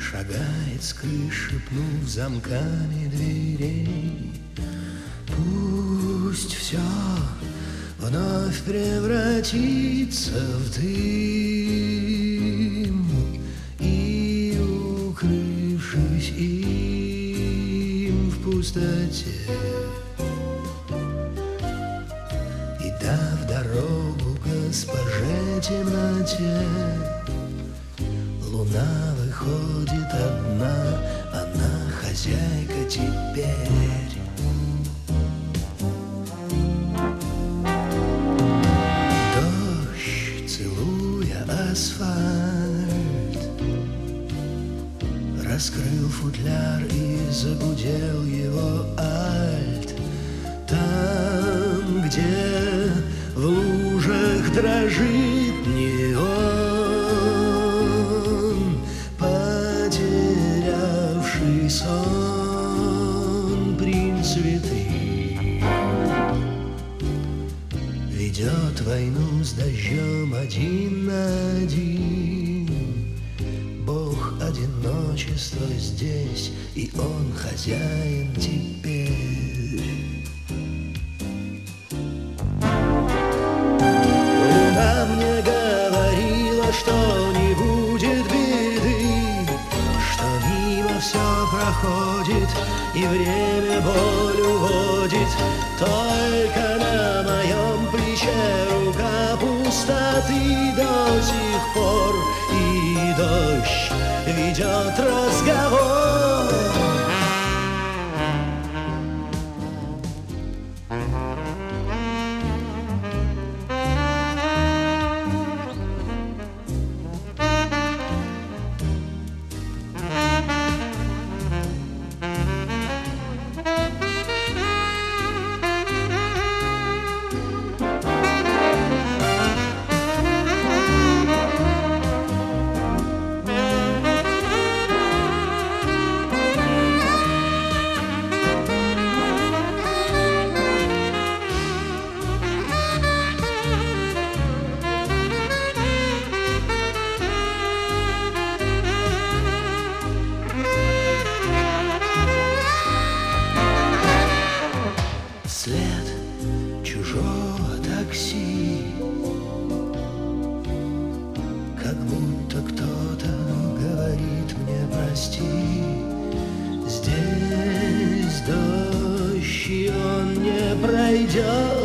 Шагает с крыши, пнув замками дверей. Пусть все вновь превратится в дым, и, укрывшись им в пустоте, и дав дорогу госпоже темноте, луна выходит одна, она хозяйка теперь. Дождь, целуя асфальт, раскрыл футляр и загудел его альт. Там, где в лужах дрожит неон, потерявший сон принц цветы, ведет войну с дождем один на один. Бог одиночества здесь, и он хозяин теперь. Луна мне говорила, что не будет беды, что мимо все проходит и время боль уводит. Только на моем плече рука пустоты до сих пор, и дождь ведет разговор. След чужого такси, как будто кто-то говорит мне прости. Здесь дождь, и он не пройдет.